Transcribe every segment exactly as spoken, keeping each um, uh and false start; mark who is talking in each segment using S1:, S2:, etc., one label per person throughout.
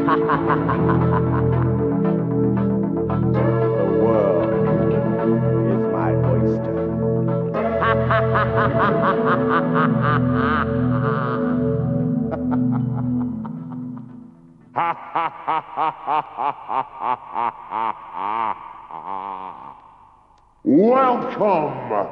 S1: The world is my oyster. Welcome!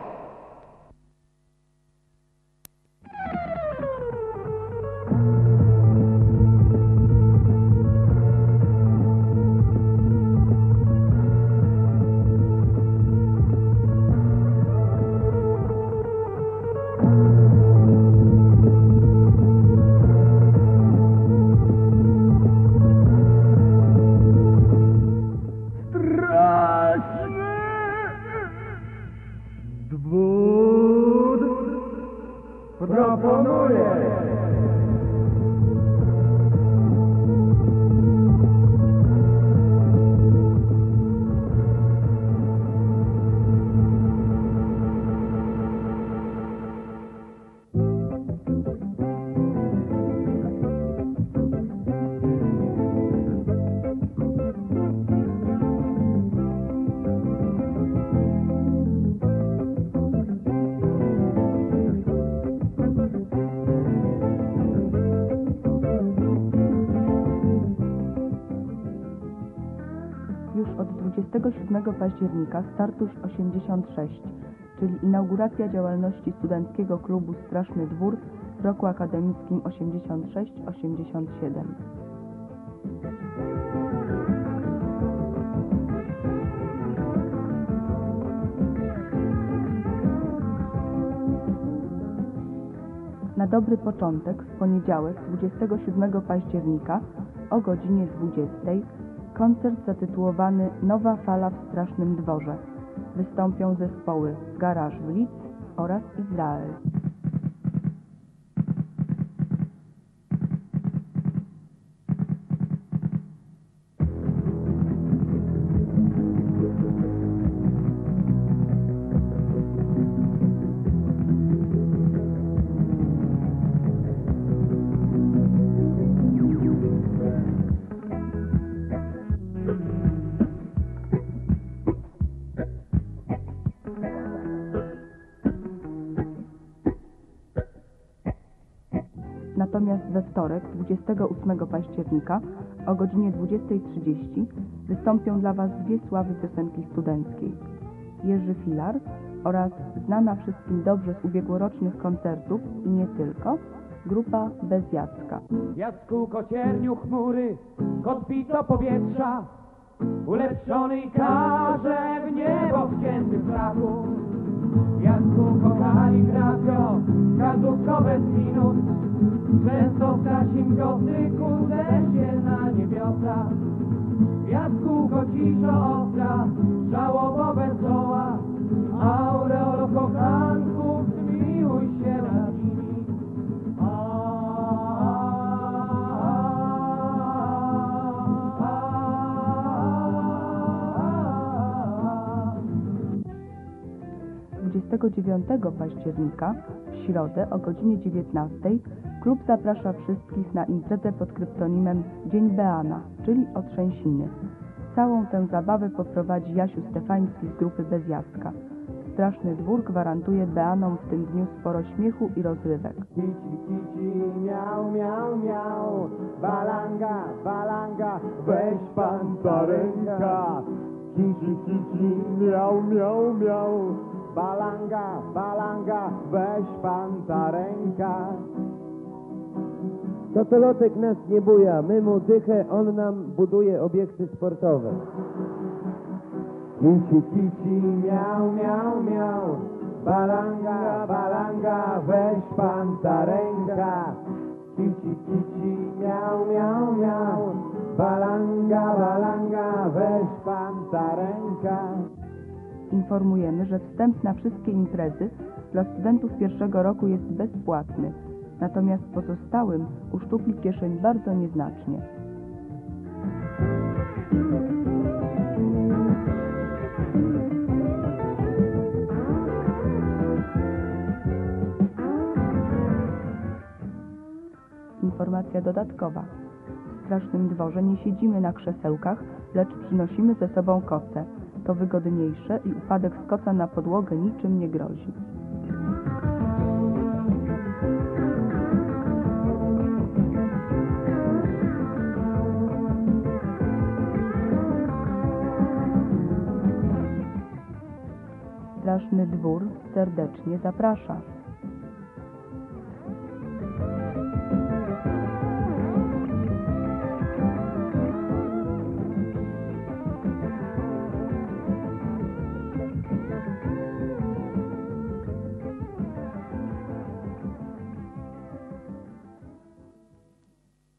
S2: Proponuję!
S3: Już od dwudziestego siódmego października Startusz osiemdziesiąt sześć, czyli inauguracja działalności Studenckiego Klubu Straszny Dwór w roku akademickim osiemdziesiąt sześć osiemdziesiąt siedem. Na dobry początek w poniedziałek dwudziestego siódmego października o godzinie dwudziestej koncert zatytułowany Nowa fala w Strasznym Dworze. Wystąpią zespoły Garaż w Lidz oraz Izrael. Natomiast we wtorek, dwudziestego ósmego października o godzinie dwudziestej trzydzieści wystąpią dla Was dwie sławy piosenki studenckiej. Jerzy Filar oraz znana wszystkim dobrze z ubiegłorocznych koncertów i nie tylko, grupa Bez Jacka.
S2: Jacku kocierniu chmury, kotwico powietrza, ulepszony i każe w niebo wcięty strachu. Jacku kochani grafio, kadłubko bez minut, często w tasim gotyku się na niebiosa. Jacku kociszo ostra, żałobo wesoła, aureolo kochanków, zmiłuj się nad nimi.
S3: dwudziestego dziewiątego października w środę o godzinie dziewiętnastej klub zaprasza wszystkich na imprezę pod kryptonimem Dzień Beana, czyli Otrzęsiny. Całą tę zabawę poprowadzi Jasiu Stefański z grupy Bez Jacka. Straszny Dwór gwarantuje Beanom w tym dniu sporo śmiechu i rozrywek.
S2: Kici, kici, miał, miał, miał, balanga, balanga, weź pan za ręka. Kici, kici, miał, miał, miał, balanga, balanga, weź pan za ręka.
S4: Totolotek nas nie buja, my mu dychę, on nam buduje obiekty sportowe.
S2: Kici, kici, miał, miał, miał, balanga, balanga, weź pan za ręka. Kici, kici, miał, miał, miał, balanga, balanga, weź pan za ręka.
S3: Informujemy, że wstęp na wszystkie imprezy dla studentów pierwszego roku jest bezpłatny, natomiast pozostałym uszczupli kieszeń bardzo nieznacznie. Informacja dodatkowa. strasznym dworze nie siedzimy na krzesełkach, lecz przynosimy ze sobą koce. To wygodniejsze i upadek z koca na podłogę niczym nie grozi. Straszny dwór serdecznie zaprasza.